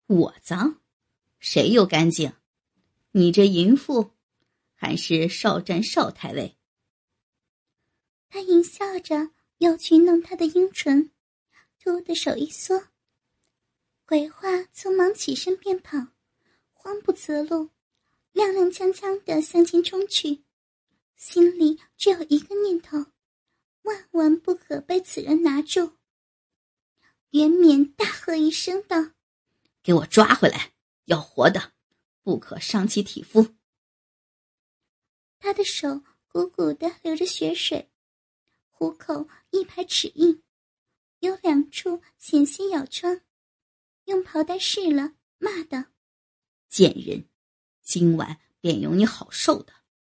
我脏？谁又干净？你这淫妇，还是少战少太尉？ 他淫笑着又去弄他的阴唇，突的手一缩，鬼话匆忙起身便跑，慌不择路，踉踉跄跄地向前冲去，心里只有一个念头，万万不可被此人拿住。袁冕大喝一声道： 给我抓回来，要活的，不可伤其体肤。 他的手鼓鼓地流着血水，虎口一排齿印，有2处险些咬穿，用袍带试了，骂道： 贱人，今晚便有你好受的。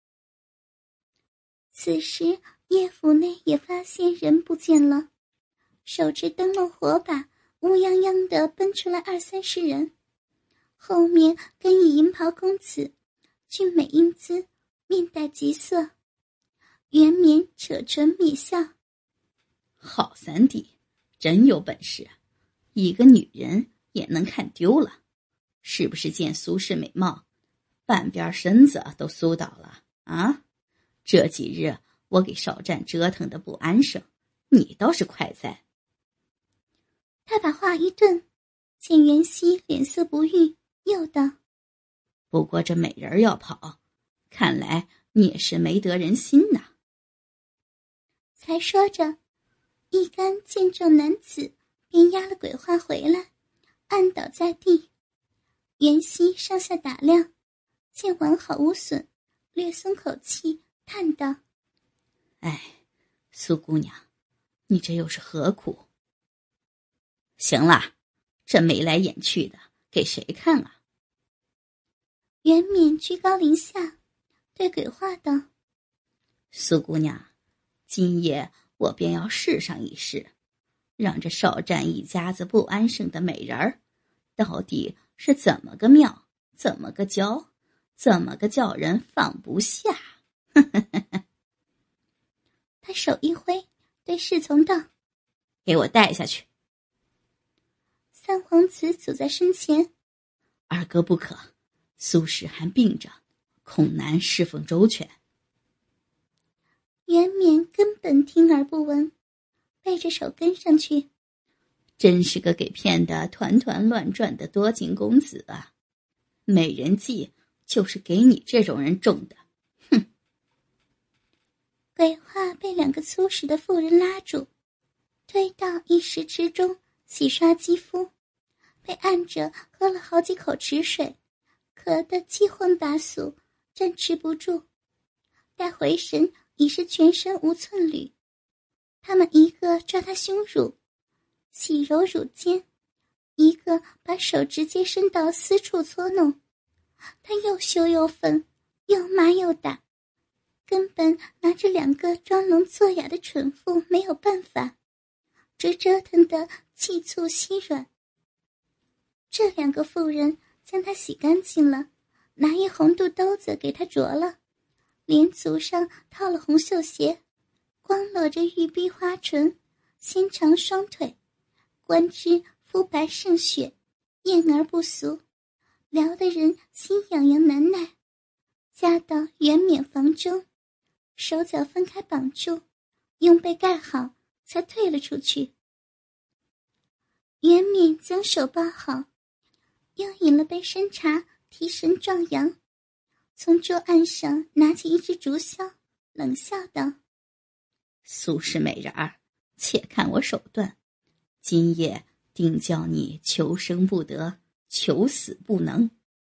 此时叶府内也发现人不见了，手持灯笼火把乌泱泱地奔出来20-30人，后面跟以银袍公子，俊美英姿，面带疾色。袁冕扯唇蔑笑： 好三弟，真有本事，一个女人也能看丢了，是不是见苏氏美貌，半边身子都酥倒了啊？这几日我给少战折腾的不安生，你倒是快哉。 他把话一顿，见袁熙脸色不悦，又道： 不过这美人要跑，看来你也是没得人心呐。 才说着，一干健壮男子便押了鬼话回来，按倒在地。袁熙上下打量，见完好无损，略松口气，叹道： 哎，苏姑娘，你这又是何苦？行了，这眉来眼去的，给谁看啊？ 袁冕居高临下，对鬼话道： 苏姑娘，今夜我便要试上一试，让这少战一家子不安生的美人儿，到底是怎么个妙，怎么个娇，怎么个叫人放不下。 他手一挥，对侍从道： 给我带下去。 三皇子走在身前： 二哥不可，苏氏还病着，恐难侍奉周全。 袁冕根本听而不闻，背着手跟上去。 真是个给骗得团团乱转的多情公子啊！美人计就是给你这种人中的，哼！ 鬼话被2个粗实的妇人拉住，推到一池池中洗刷肌肤，被按着喝了好几口池水，咳得七荤八素，站持不住。待回神，已是全身无寸缕。他们一个抓他胸乳，洗揉乳尖，一个把手直接伸到私处搓弄。他又羞又愤，又骂又打，根本拿这2个装聋作哑的蠢妇没有办法，折腾得气促稀软。这2个妇人将他洗干净了，拿一红肚兜子给他着了，连足上套了红绣鞋，光裸着玉臂花唇，纤长双腿，观之肤白胜雪，艳而不俗，撩得人心痒痒难耐。夹到袁冕房中，手脚分开绑住，用被盖好，才退了出去。袁冕将手抱好，又饮了杯参茶，提神壮阳，从桌案上拿起一支竹箫，冷笑道： 苏氏美人儿，且看我手段，今夜定叫你求生不得，求死不能。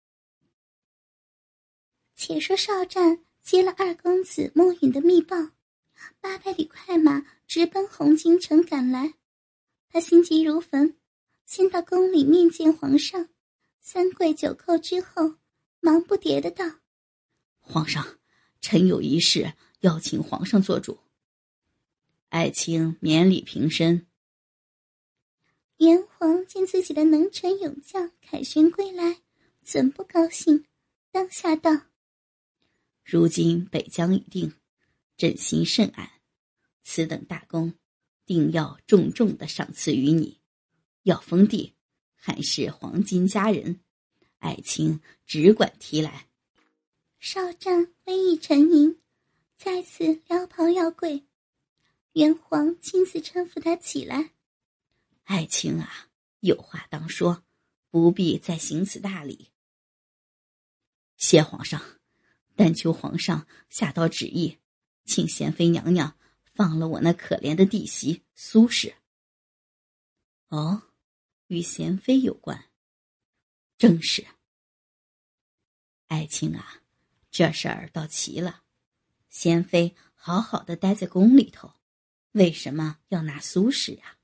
且说少战接了2公子穆允的密报，800里快马直奔红京城赶来。他心急如焚，先到宫里面见皇上，3跪9叩之后，忙不迭的道： 皇上，臣有一事要请皇上做主。爱卿免礼平身。 元皇见自己的能臣勇将凯旋归来，怎不高兴？当下道： 如今北疆已定，朕心甚安，此等大功定要重重的赏赐于你，要封地还是黄金佳人，爱卿只管提来。 少战微一沉吟，再次撩袍要跪，元皇亲自搀扶他起来。 爱卿啊，有话当说，不必再行此大礼。谢皇上，但求皇上下道旨意，请贤妃娘娘放了我那可怜的弟媳苏氏。哦，与贤妃有关。正是。爱卿啊，这事儿倒奇了，贤妃好好的待在宫里头，为什么要拿苏氏啊？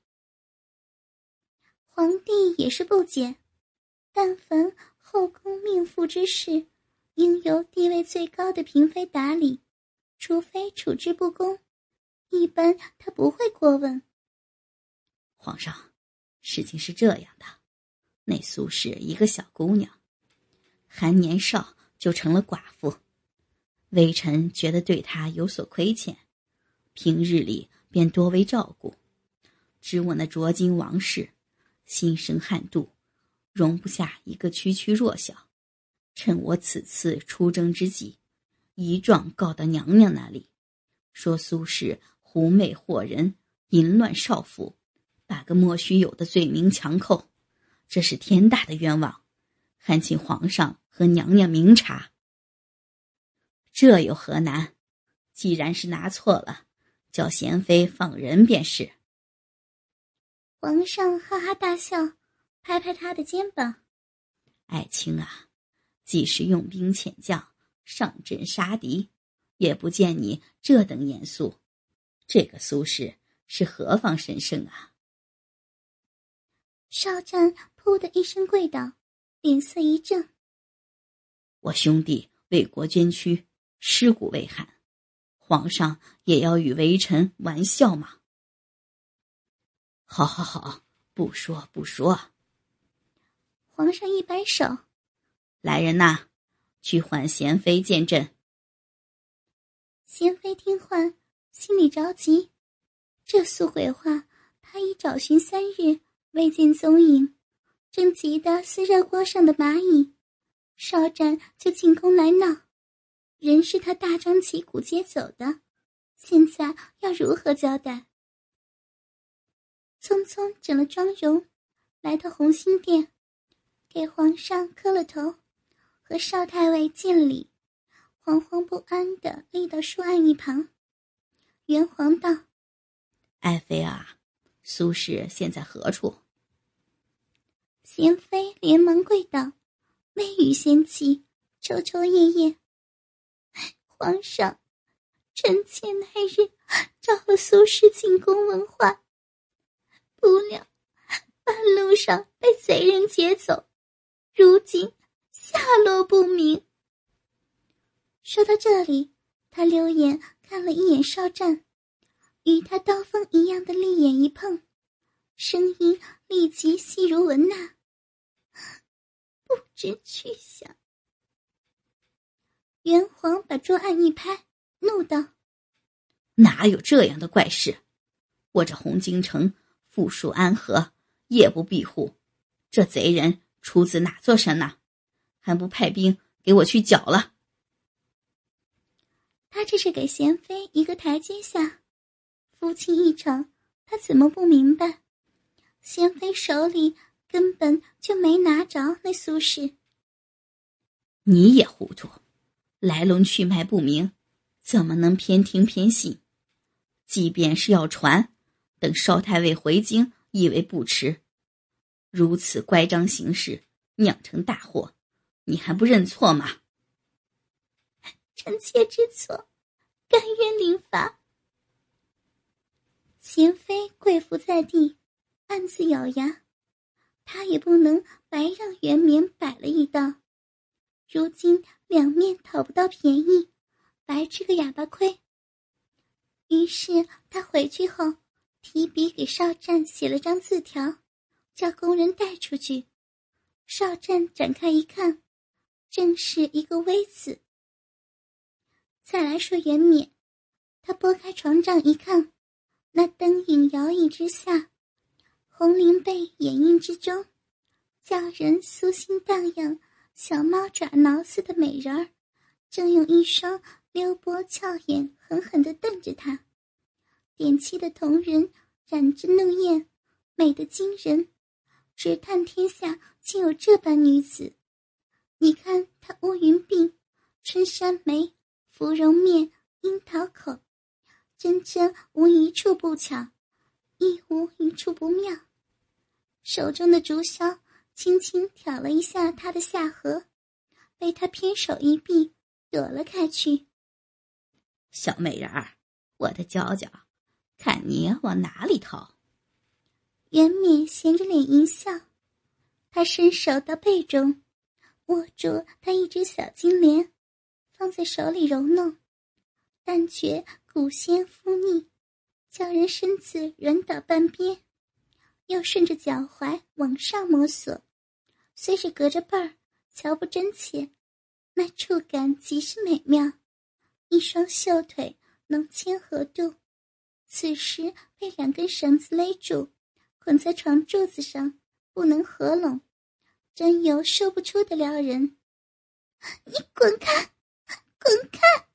皇帝也是不解，但凡后宫命妇之事，应由地位最高的嫔妃打理，除非处置不公，一般他不会过问。 皇上，事情是这样的，那苏氏一个小姑娘，还年少就成了寡妇，微臣觉得对她有所亏欠，平日里便多为照顾。知我那卓金王氏心生悍妒，容不下一个区区弱小，趁我此次出征之际，一状告到娘娘那里，说苏氏狐媚惑人，淫乱少妇，把个莫须有的罪名强扣，这是天大的冤枉，还请皇上和娘娘明察。这有何难？既然是拿错了，叫贤妃放人便是。 皇上哈哈大笑，拍拍他的肩膀。 爱卿啊，即使用兵遣将，上阵杀敌，也不见你这等严肃。这个苏氏是何方神圣啊？ 少战扑的一声跪倒，脸色一正。 我兄弟为国捐躯，尸骨未寒，皇上也要与微臣玩笑吗？好好好，不说不说。 皇上一摆手， 来人呐，去唤贤妃见朕。 贤妃听唤，心里着急，这苏鬼话他已找寻3日，未见踪影，正急得似热锅上的蚂蚁，少战就进宫来闹，人是他大张旗鼓接走的，现在要如何交代？匆匆整了妆容，来到红心殿，给皇上磕了头，和少太尉见礼，惶惶不安地立到书案一旁。元皇道： 爱妃啊，苏氏现在何处？ 贤妃连忙跪倒，微语仙气，抽抽噎噎。皇上，臣妾那日召了苏氏进宫问话，不料半路上被贼人劫走，如今下落不明。说到这里，他溜眼看了一眼少战，与他刀锋一样的利眼一碰，声音立即细如蚊呐，不知去向。元皇把桌案一拍，怒道： 哪有这样的怪事？我这红京城富庶安和，夜不闭户，这贼人出自哪座山呐？还不派兵给我去剿了？ 他这是给贤妃一个台阶下，夫妻一场，他怎么不明白？贤妃手里根本就没拿着那苏氏。 你也糊涂，来龙去脉不明，怎么能偏听偏信？即便是要传，等少太尉回京亦为不迟。如此乖张行事，酿成大祸，你还不认错吗？ 臣妾知错，甘愿领罚。贤妃跪伏在地，暗自咬牙，她也不能白让元冕摆了一道，如今两面讨不到便宜，白吃个哑巴亏。于是他回去后，提笔给少战写了张字条，叫工人带出去。少战展开一看，正是一个危字。再来说元冕，他拨开床帐一看，那灯影摇曳之下，红绫被掩映之中， 叫人酥心荡漾、小猫爪挠似的美人儿，正用一双溜波俏眼狠狠地瞪着他。点漆的瞳仁染着怒焰，美得惊人，直叹天下竟有这般女子。你看她乌云鬓、春山眉、芙蓉面、樱桃口，真真无一处不巧，亦无一处不妙。手中的竹箫轻轻挑了一下他的下颌，被他偏手一避，躲了开去。 小美人儿，我的娇娇，看你往哪里逃？ 袁冕斜着脸一笑，他伸手到背中，握住他一只小金莲，放在手里揉弄，但觉骨鲜肤腻，叫人身子软倒半边，又顺着脚踝往上摸索，虽是隔着背儿，瞧不真切，那触感极是美妙。一双秀腿能牵合度，此时被2根绳子勒住，捆在床柱子上，不能合拢，真有说不出的撩人。你滚开，滚开！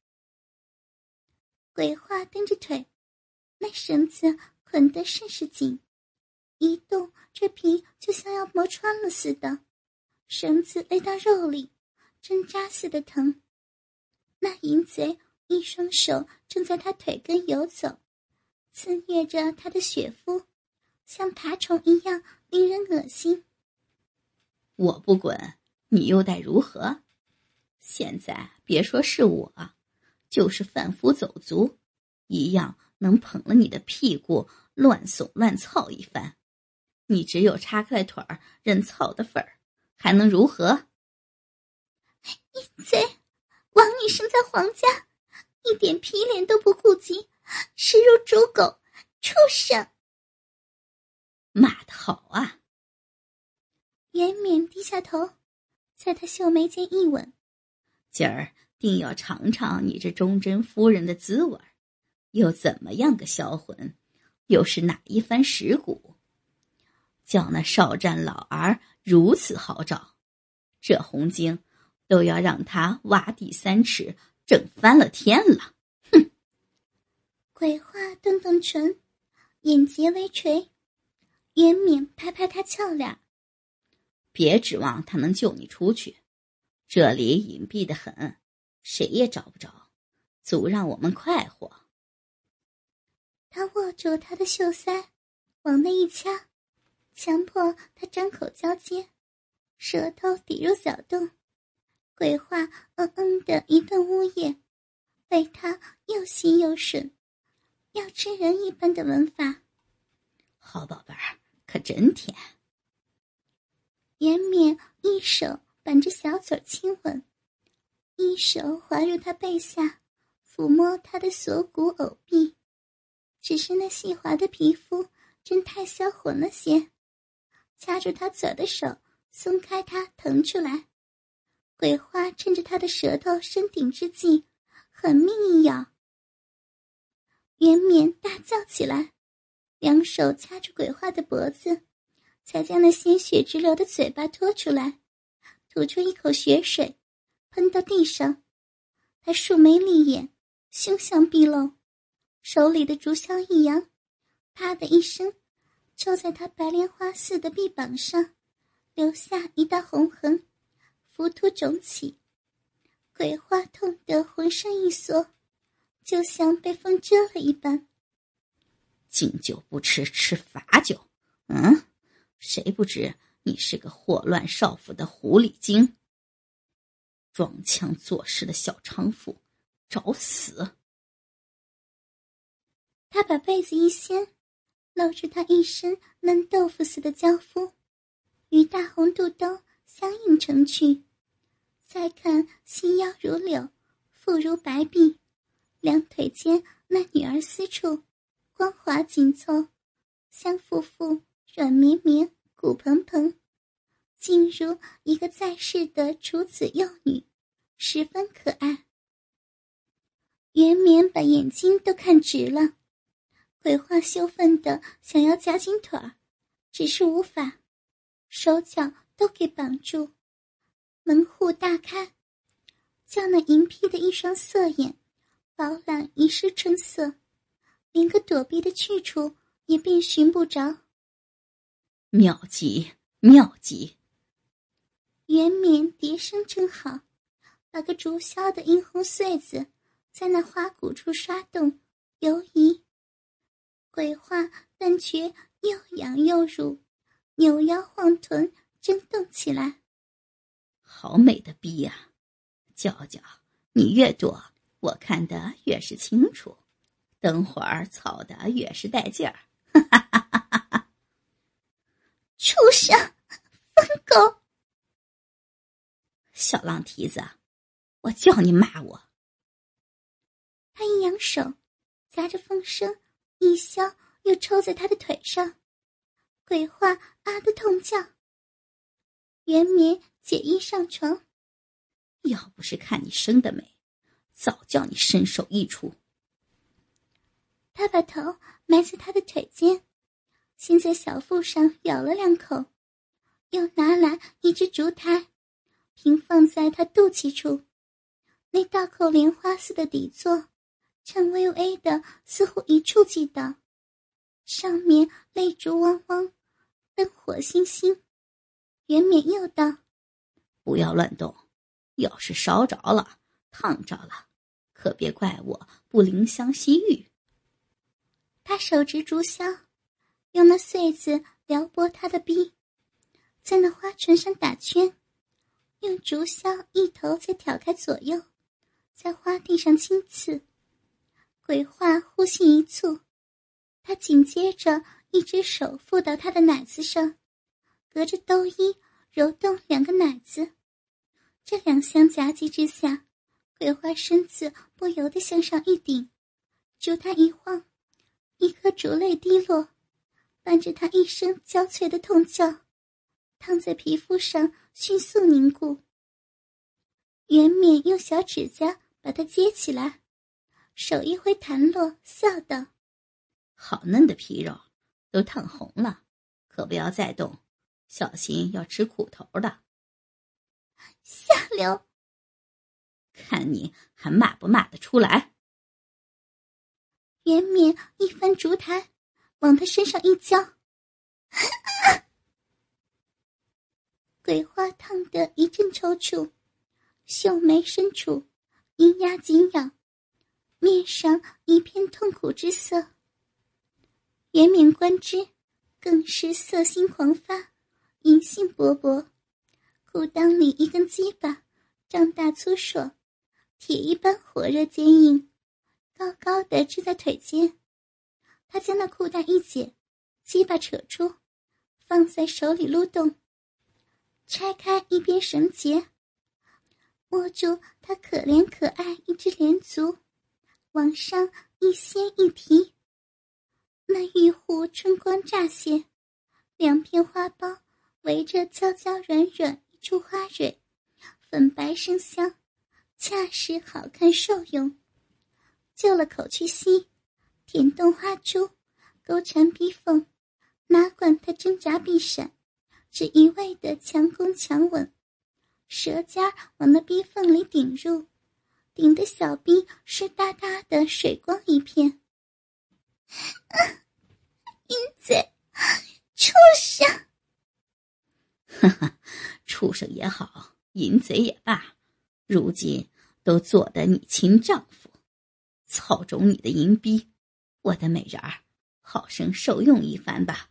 鬼话蹬着腿，那绳子捆得甚是紧，一动这皮就像要磨穿了似的，绳子勒到肉里，针扎似的疼。那淫贼一双手正在他腿根游走，肆虐着他的血肤，像爬虫一样令人恶心。 我不滚，你又待如何？现在别说是我，就是贩夫走卒，一样能捧了你的屁股乱耸乱操一番。你只有叉开腿儿认操的份儿，还能如何？ 淫贼，枉你生在皇家，一点皮脸都不顾及，实如猪狗，畜生！ 骂得好啊！ 袁冕低下头，在他秀眉间一吻， 今儿定要尝尝你这忠贞夫人的滋味，又怎么样个销魂，又是哪一番蚀骨，叫那少战老儿如此好找，这红巾都要让他挖地3尺，整翻了天了。哼！ 鬼话动动唇，眼睫微垂，袁冕拍拍他俏脸， 别指望他能救你出去，这里隐蔽得很，谁也找不着，足让我们快活。 他握住他的袖腮，往内一掐，强迫他张口交接，舌头抵入小洞，鬼话的一顿呜咽，被他又细又吮，要吃人一般的吻法。 好宝贝儿，可真甜。 袁冕一手板着小嘴亲吻，一手滑入他背下，抚摸他的锁骨藕臂，只是那细滑的皮肤真太销魂了些，掐住他嘴的手松开他，腾出来。鬼花趁着他的舌头伸顶之际，狠命一咬。袁冕大叫起来，2手掐住鬼花的脖子，才将那鲜血直流的嘴巴拖出来，吐出一口血水，喷到地上。他竖眉立眼，凶相毕露，手里的竹箫一扬，啪的一声，抽在他白莲花似的臂膀上，留下一道红痕，浮凸肿起。鬼花痛得浑身一缩，就像被风蛰了一般。 敬酒不吃吃罚酒，谁不知你是个祸乱少妇的狐狸精，装腔作势的小娼妇，找死！ 他把被子一掀，露出他一身嫩豆腐似的娇肤，与大红肚兜相映成趣。再看细腰如柳，腹如白璧，2腿间那女儿私处光滑紧凑，香馥馥，软绵绵，骨蓬蓬，竟如一个在世的处子幼女，十分可爱。袁冕把眼睛都看直了，鬼话羞愤的想要夹紧腿儿，只是无法，手脚都给绑住，门户大开，叫那银披的一双色眼饱览一世春色，连个躲避的去处也便寻不着。 妙极妙极！ 圆冕叠声正好，把个竹箫的殷红穗子在那花骨处刷动游移。鬼话但觉又痒又乳，扭腰晃臀争动起来。 好美的逼呀！娇娇，你越多，我看得越是清楚，等会儿操得越是带劲儿。哈哈哈哈哈！ 畜生，疯狗！ 小浪蹄子，我叫你骂我！ 他一扬手，夹着风声一削，又抽在他的腿上。鬼话啊的痛叫。圆棉解衣上床， 要不是看你生得美，早叫你身首异处。 他把头埋在他的腿间，先在小腹上咬了2口，又拿来一只烛台，平放在他肚脐处。那倒扣莲花似的底座颤巍巍的，似乎一触即倒，上面泪珠汪汪，灯火星星。圆冕又道： 不要乱动，要是烧着了烫着了，可别怪我不怜香惜玉。 他手执竹箫，用那穗子撩拨他的臂，在那花唇上打圈，用竹箫一头再挑开左右，在花地上轻刺。鬼话呼吸一促，他紧接着一只手附到他的奶子上，隔着兜衣揉动2个奶子。这2相夹击之下，鬼花身子不由得向上一顶，竹台一晃，一颗竹泪滴落，伴着他一声娇脆的痛叫，烫在皮肤上迅速凝固。圆冕用小指甲把它接起来，手一挥弹落，笑道： 好嫩的皮肉，都烫红了，可不要再动，小心要吃苦头的。 下流！ 看你还骂不骂得出来。 圆冕一翻烛台，往他身上一浇，鬼花烫得一阵抽搐，秀眉深处银牙紧咬，面上一片痛苦之色。圆冕观之，更是色心狂发，淫性勃勃。裤裆里一根鸡巴，胀大粗硕，铁一般火热坚硬，高高的支在腿间。他将那裤带一解，鸡巴扯出，放在手里撸动，拆开一边绳结，握住他可怜可爱一只莲足，往上一掀一提。那玉户春光乍现，2片花苞围着娇娇软软一处花蕊，粉白生香，恰是好看受用。就了口去吸，舔动花珠，勾缠逼缝，哪管他挣扎避闪，只一味的强攻强吻，舌尖往那逼缝里顶入，顶得小逼湿哒哒的水光一片。淫贼，畜生！ 哈哈，畜生也好，淫贼也罢，如今都做得你亲丈夫，操肿你的淫逼，我的美人儿，好生受用一番吧。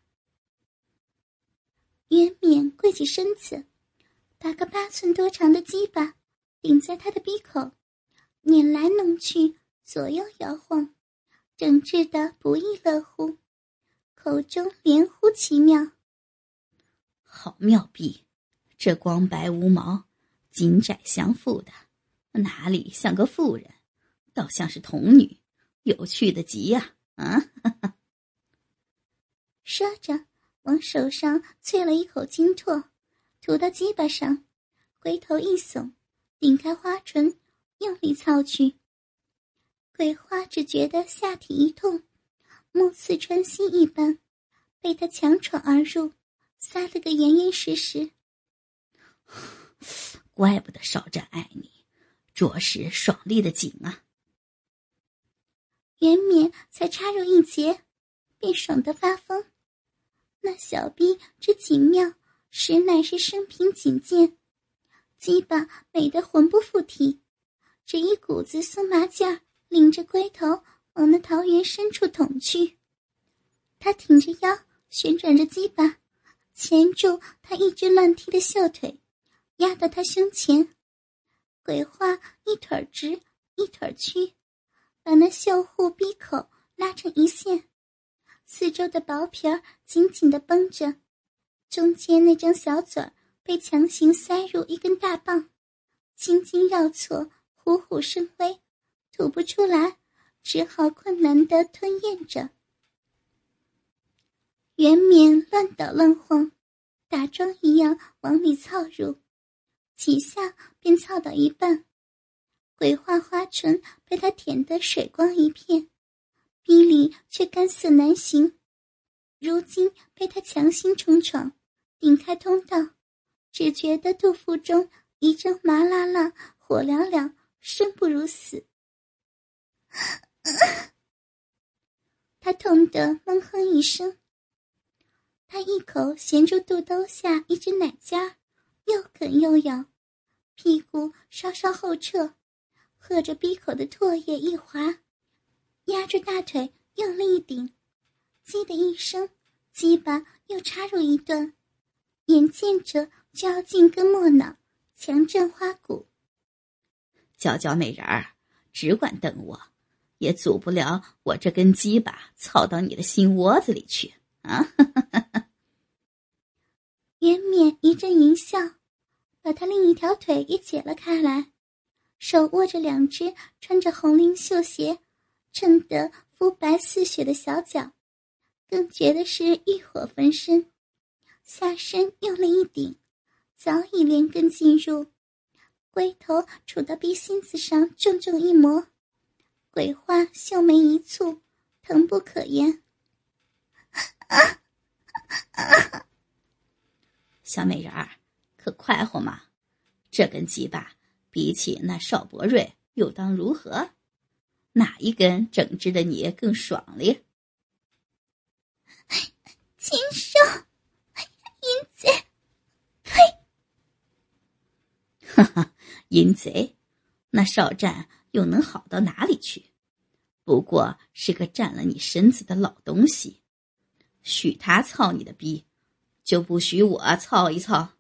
圆冕跪起身子，把个8寸多长的鸡巴顶在他的鼻口，捻来弄去，左右摇晃，整治得不亦乐乎，口中连呼奇妙。 好妙臂，这光白无毛，紧窄相附的，哪里像个妇人，倒像是童女，有趣的极呀！啊！ 说着，往手上啐了一口金唾，涂到鸡巴上，回头一耸，顶开花唇，用力操去。鬼花只觉得下体一痛，目刺穿心一般，被他强闯而入，塞了个严严实实。 怪不得少战爱你，着实爽利的紧啊。 袁冕才插入一节，便爽得发疯。那小臂之紧妙，实乃是生平仅见。鸡巴美得魂不附体，这一股子酥麻劲儿，领着龟头往那桃园深处捅去。他挺着腰，旋转着鸡巴，钳住他一直乱踢的秀腿，压到他胸前。鬼话一腿直一腿屈，把那秀户逼口拉成一线，四周的薄皮儿紧紧地绷着，中间那张小嘴儿被强行塞入一根大棒，青筋绕错，虎虎生威，吐不出来，只好困难地吞咽着。袁冕乱倒乱晃，打桩一样往里操入，几下便操到一半。鬼话花唇被他舔得水光一片，逼里却干涩难行。如今被他强行冲闯，顶开通道，只觉得肚腹中一阵麻辣辣，火燎燎，生不如死。他痛得闷哼一声。他一口衔住肚兜下一只奶夹，又啃又咬，屁股稍稍后撤，喝着鼻口的唾液一滑，压住大腿用力一顶，叽的一声，鸡巴又插入一段，眼见着就要进根末脑，强震花骨。 娇娇美人儿，只管瞪我，也阻不了我这根鸡巴操到你的心窝子里去啊！ 袁冕一阵淫笑，把他另一条腿也解了开来，手握着两只穿着红绫绣鞋，衬得肤白似雪的小脚，更觉得是欲火焚身。下身用力一顶，早已连根进入，龟头杵到鼻心子上重重一磨，鬼话秀眉一蹙，疼不可言。 小美人儿，可快活吗？这根鸡巴比起那邵伯瑞又当如何？哪一根整治的你更爽咧？ 禽兽，淫贼，呸！ 哈哈，淫贼，那少战又能好到哪里去？不过是个占了你身子的老东西，许他操你的逼，就不许我操一操。